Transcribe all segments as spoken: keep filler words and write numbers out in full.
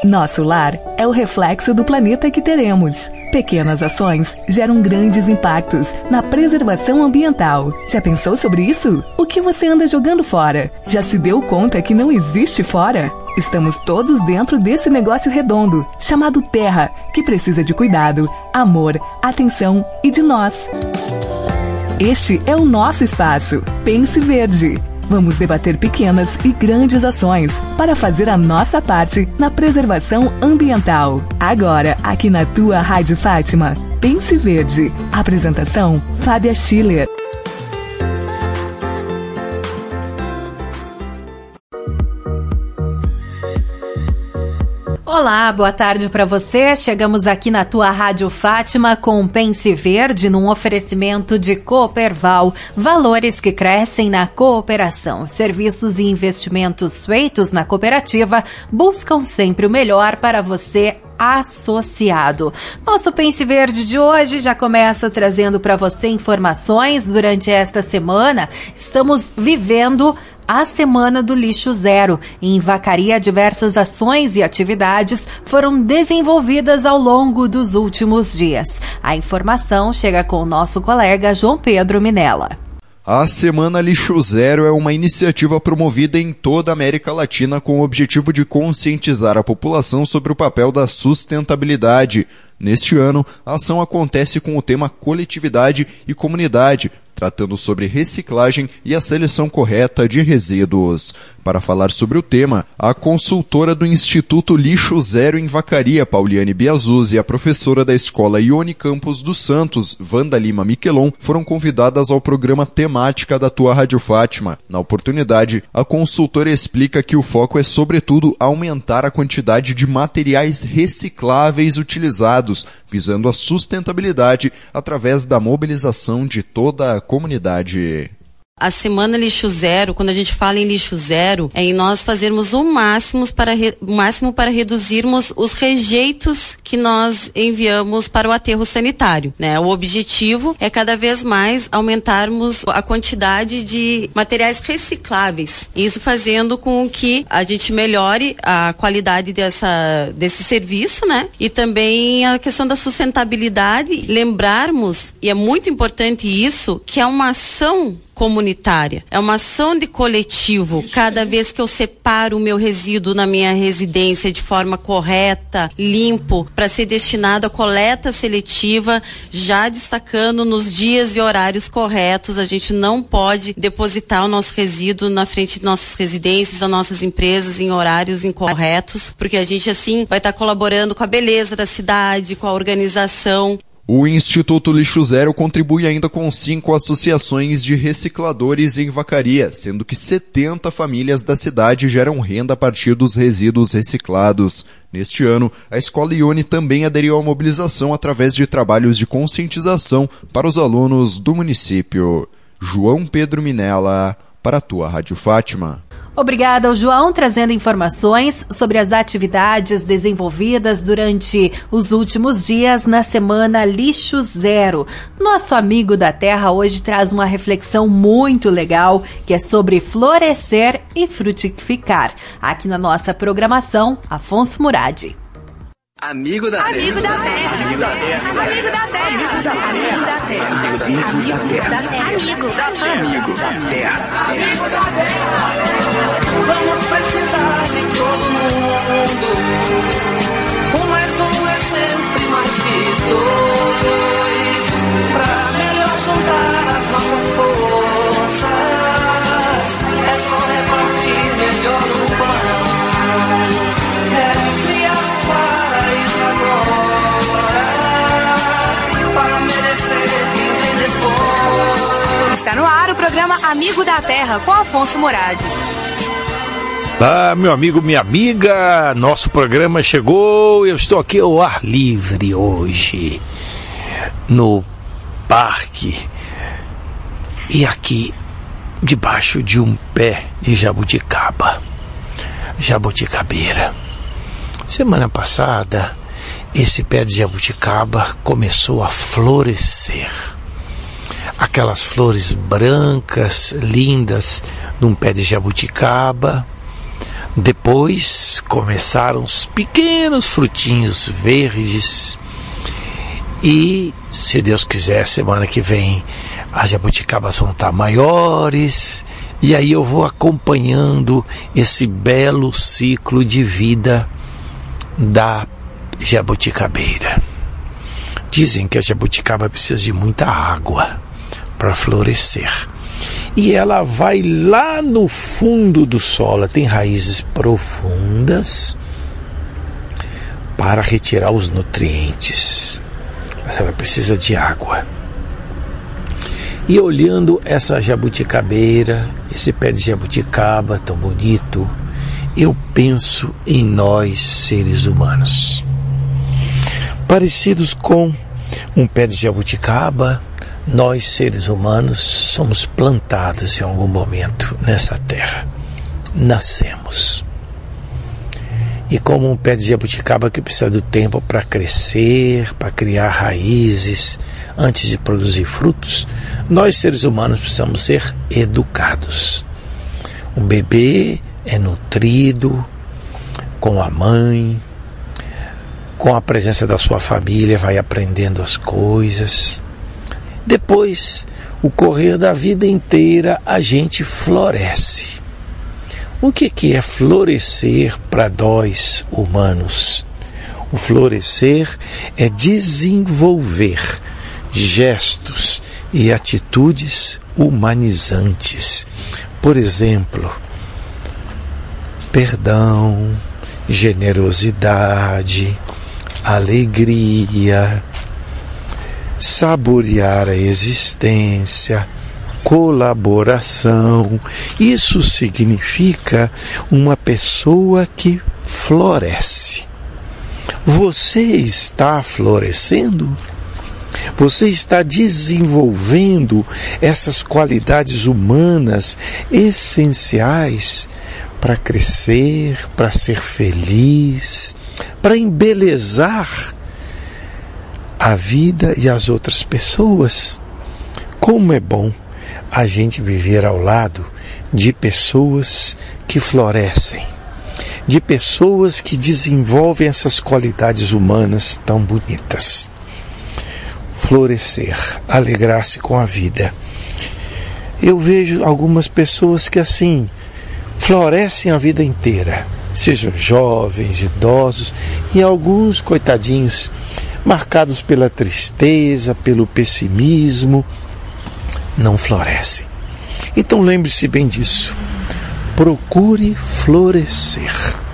Nosso lar é o reflexo do planeta que teremos. Pequenas ações geram grandes impactos na preservação ambiental. Já pensou sobre isso? O que você anda jogando fora? Já se deu conta que não existe fora? Estamos todos dentro desse negócio redondo, chamado Terra, que precisa de cuidado, amor, atenção e de nós. Este é o nosso espaço. Pense Verde. Vamos debater pequenas e grandes ações para fazer a nossa parte na preservação ambiental. Agora, aqui na tua Rádio Fátima, Pense Verde. Apresentação, Fábia Schiller. Olá, boa tarde para você. Chegamos aqui na tua Rádio Fátima com Pense Verde num oferecimento de Cooperval, valores que crescem na cooperação. Serviços e investimentos feitos na cooperativa buscam sempre o melhor para você, associado. Nosso Pense Verde de hoje já começa trazendo para você informações. Durante esta semana, estamos vivendo a Semana do Lixo Zero. Em Vacaria, diversas ações e atividades foram desenvolvidas ao longo dos últimos dias. A informação chega com o nosso colega João Pedro Minella. A Semana Lixo Zero é uma iniciativa promovida em toda a América Latina com o objetivo de conscientizar a população sobre o papel da sustentabilidade. Neste ano, a ação acontece com o tema Coletividade e Comunidade, tratando sobre reciclagem e a seleção correta de resíduos. Para falar sobre o tema, a consultora do Instituto Lixo Zero em Vacaria, Pauliane Biazuzzi, e a professora da Escola Ione Campos dos Santos, Wanda Lima Miquelon, foram convidadas ao programa Temática da Tua Rádio Fátima. Na oportunidade, a consultora explica que o foco é, sobretudo, aumentar a quantidade de materiais recicláveis utilizados, visando a sustentabilidade através da mobilização de toda a comunidade. A Semana Lixo Zero, quando a gente fala em lixo zero, é em nós fazermos o máximo para, re, o máximo para reduzirmos os rejeitos que nós enviamos para o aterro sanitário, né? O objetivo é cada vez mais aumentarmos a quantidade de materiais recicláveis. Isso fazendo com que a gente melhore a qualidade dessa, desse serviço, né? E também a questão da sustentabilidade, lembrarmos, e é muito importante isso, que é uma ação comunitária, é uma ação de coletivo. Isso. Cada vez que eu separo o meu resíduo na minha residência de forma correta, limpo, para ser destinado à coleta seletiva, já destacando nos dias e horários corretos, a gente não pode depositar o nosso resíduo na frente de nossas residências, das nossas empresas em horários incorretos, porque a gente assim vai estar tá colaborando com a beleza da cidade, com a organização. O Instituto Lixo Zero contribui ainda com cinco associações de recicladores em Vacaria, sendo que setenta famílias da cidade geram renda a partir dos resíduos reciclados. Neste ano, a Escola Ione também aderiu à mobilização através de trabalhos de conscientização para os alunos do município. João Pedro Minella, para a tua Rádio Fátima. Obrigada ao João, trazendo informações sobre as atividades desenvolvidas durante os últimos dias na Semana Lixo Zero. Nosso amigo da Terra hoje traz uma reflexão muito legal, que é sobre florescer e frutificar. Aqui na nossa programação, Afonso Muradi. Amigo da Terra. Amigo da Terra. Amigo da Terra. Amigo da Terra. Amigo da Terra. Amigo da Terra. Amigo da Terra. Amigo da Terra. Amigo da Terra. Vamos precisar de todo mundo. Um mais um é sempre mais que dois. Pra melhor juntar as nossas forças, é só repartir melhor o pão. É criar um paraíso agora, para merecer quem vem depois. Está no ar o programa Amigo da Terra, com Afonso Muradi. Ah, meu amigo, minha amiga, nosso programa chegou. Eu estou aqui ao ar livre hoje, no parque, e aqui debaixo de um pé de jabuticaba, jabuticabeira. Semana passada, esse pé de jabuticaba começou a florescer. Aquelas flores brancas, lindas, num pé de jabuticaba. Depois começaram os pequenos frutinhos verdes e, se Deus quiser, semana que vem as jabuticabas vão estar maiores e aí eu vou acompanhando esse belo ciclo de vida da jabuticabeira. Dizem que a jabuticaba precisa de muita água para florescer. E ela vai lá no fundo do solo, ela tem raízes profundas para retirar os nutrientes. Mas ela precisa de água. E olhando essa jabuticabeira, esse pé de jabuticaba tão bonito, eu penso em nós, seres humanos. Parecidos com um pé de jabuticaba, nós, seres humanos, somos plantados em algum momento nessa terra. Nascemos. E como um pé de jabuticaba que precisa do tempo para crescer, para criar raízes, antes de produzir frutos, nós, seres humanos, precisamos ser educados. Um bebê é nutrido com a mãe, com a presença da sua família, vai aprendendo as coisas. Depois, o correr da vida inteira, a gente floresce. O que, que é florescer para nós humanos? O florescer é desenvolver gestos e atitudes humanizantes. Por exemplo, perdão, generosidade, alegria, saborear a existência, colaboração. Isso significa uma pessoa que floresce. Você está florescendo? Você está desenvolvendo essas qualidades humanas essenciais para crescer, para ser feliz, para embelezar a vida e as outras pessoas. Como é bom a gente viver ao lado de pessoas que florescem, de pessoas que desenvolvem essas qualidades humanas tão bonitas. Florescer, alegrar-se com a vida. Eu vejo algumas pessoas que assim florescem a vida inteira, sejam jovens, idosos, e alguns, coitadinhos, marcados pela tristeza, pelo pessimismo, não florescem. Então lembre-se bem disso. Procure florescer.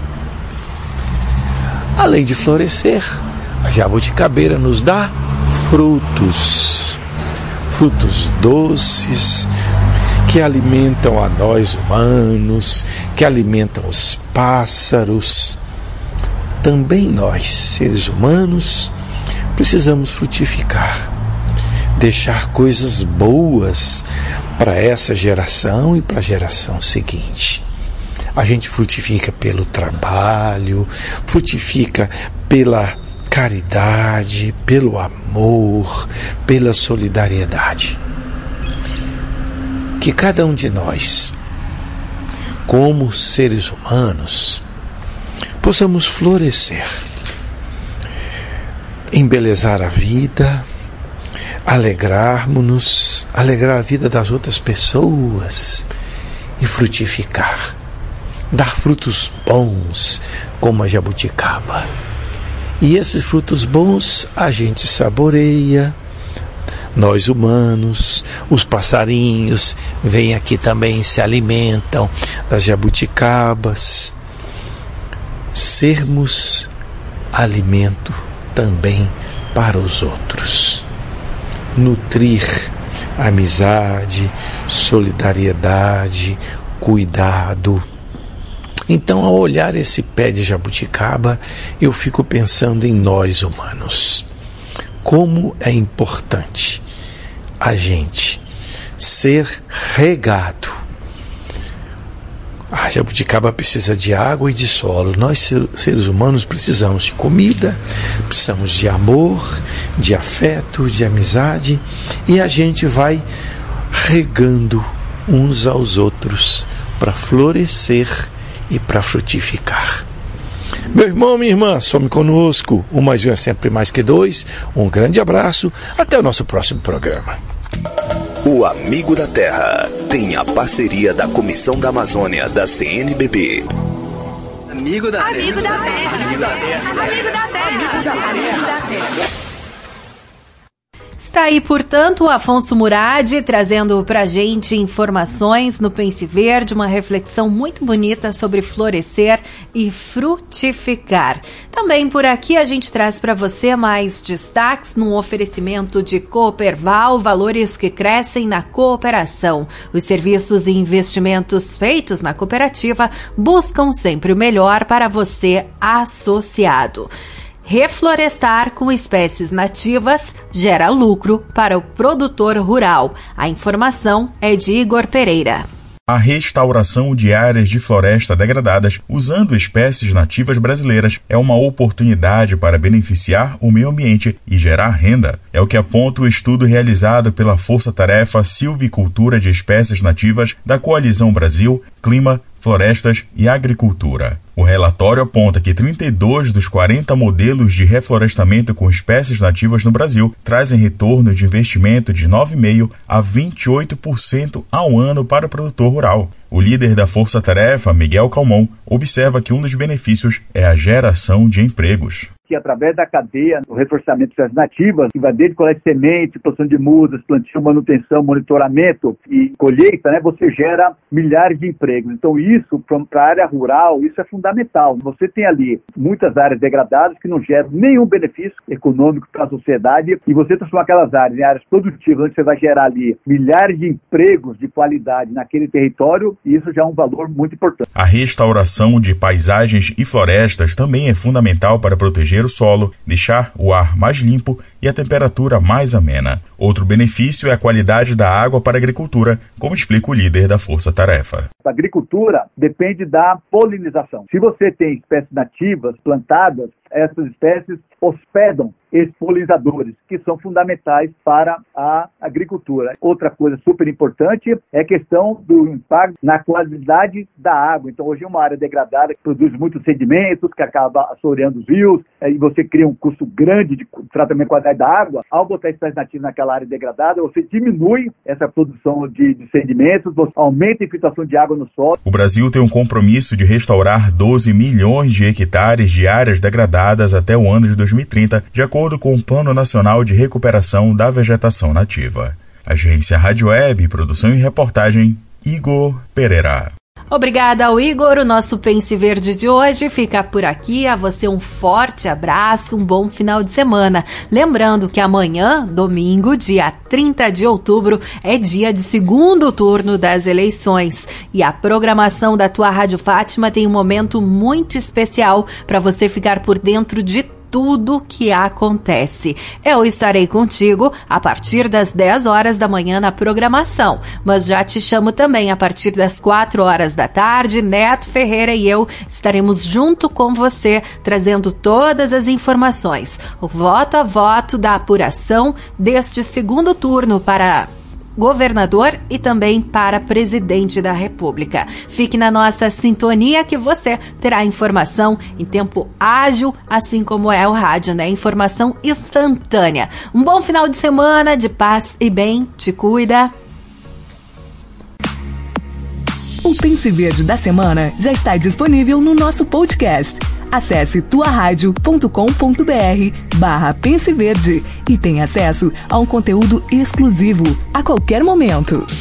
Além de florescer, a jabuticabeira nos dá frutos. Frutos doces, que alimentam a nós humanos, que alimentam os pássaros. Também nós, seres humanos, precisamos frutificar, deixar coisas boas para essa geração e para a geração seguinte. A gente frutifica pelo trabalho, frutifica pela caridade, pelo amor, pela solidariedade. Que cada um de nós, como seres humanos, possamos florescer, embelezar a vida, alegrarmos-nos, alegrar a vida das outras pessoas e frutificar, dar frutos bons como a jabuticaba. E esses frutos bons a gente saboreia, nós humanos, os passarinhos vêm aqui também, se alimentam das jabuticabas. Sermos alimento também para os outros. Nutrir amizade, solidariedade, cuidado. Então, ao olhar esse pé de jabuticaba, eu fico pensando em nós humanos. Como é importante a gente ser regado. A jabuticaba precisa de água e de solo. Nós, seres humanos, precisamos de comida, precisamos de amor, de afeto, de amizade, e a gente vai regando uns aos outros para florescer e para frutificar. Meu irmão, minha irmã, some conosco. Um mais um é sempre mais que dois. Um grande abraço. Até o nosso próximo programa. O Amigo da Terra tem a parceria da Comissão da Amazônia da C N B B. Amigo da Amigo Terra. da Terra. Amigo da Terra. Amigo da Terra. Amigo da Terra. Está aí, portanto, o Afonso Murad trazendo pra gente informações no Pense Verde, uma reflexão muito bonita sobre florescer e frutificar. Também por aqui a gente traz para você mais destaques num oferecimento de Cooperval, valores que crescem na cooperação. Os serviços e investimentos feitos na cooperativa buscam sempre o melhor para você, associado. Reflorestar com espécies nativas gera lucro para o produtor rural. A informação é de Igor Pereira. A restauração de áreas de floresta degradadas usando espécies nativas brasileiras é uma oportunidade para beneficiar o meio ambiente e gerar renda. É o que aponta o estudo realizado pela Força Tarefa Silvicultura de Espécies Nativas da Coalizão Brasil, Clima, Florestas e Agricultura. O relatório aponta que trinta e dois dos quarenta modelos de reflorestamento com espécies nativas no Brasil trazem retorno de investimento de nove vírgula cinco por cento a vinte e oito por cento ao ano para o produtor rural. O líder da Força Tarefa, Miguel Calmon, observa que um dos benefícios é a geração de empregos. Que através da cadeia do reflorestamento de espécies nativas, que vai desde coleta de semente, produção de mudas, plantio, manutenção, monitoramento e colheita, né, você gera milhares de empregos. Então isso, para a área rural, isso é fundamental. Você tem ali muitas áreas degradadas que não geram nenhum benefício econômico para a sociedade e você transforma aquelas áreas em áreas produtivas, onde você vai gerar ali milhares de empregos de qualidade naquele território, e isso já é um valor muito importante. A restauração de paisagens e florestas também é fundamental para proteger o solo, deixar o ar mais limpo e a temperatura mais amena. Outro benefício é a qualidade da água para a agricultura, como explica o líder da Força Tarefa. A agricultura depende da polinização. Se você tem espécies nativas plantadas, essas espécies hospedam esses polinizadores, que são fundamentais para a agricultura. Outra coisa super importante é a questão do impacto na qualidade da água. Então, hoje é uma área degradada que produz muitos sedimentos, que acaba assoreando os rios, e você cria um custo grande de tratamento da qualidade da água. Ao botar espécies nativas naquela área degradada, você diminui essa produção de, de sedimentos, você aumenta a infiltração de água no solo. O Brasil tem um compromisso de restaurar doze milhões de hectares de áreas degradadas até o ano de dois mil e trinta, de acordo com o Plano Nacional de Recuperação da Vegetação Nativa. Agência Rádio Web, produção e reportagem, Igor Pereira. Obrigada ao Igor. O nosso Pense Verde de hoje fica por aqui. A você um forte abraço, um bom final de semana. Lembrando que amanhã, domingo, dia trinta de outubro, é dia de segundo turno das eleições. E a programação da tua Rádio Fátima tem um momento muito especial para você ficar por dentro de tudo que acontece. Eu estarei contigo a partir das dez horas da manhã na programação, mas já te chamo também a partir das quatro horas da tarde. Neto Ferreira e eu estaremos junto com você, trazendo todas as informações, o voto a voto da apuração deste segundo turno para governador e também para presidente da República. Fique na nossa sintonia que você terá informação em tempo ágil, assim como é o rádio, né? Informação instantânea. Um bom final de semana, de paz e bem. Te cuida. O Pense Verde da semana já está disponível no nosso podcast. Acesse tuaradio.com.br barra Pense Verde e tenha acesso a um conteúdo exclusivo a qualquer momento.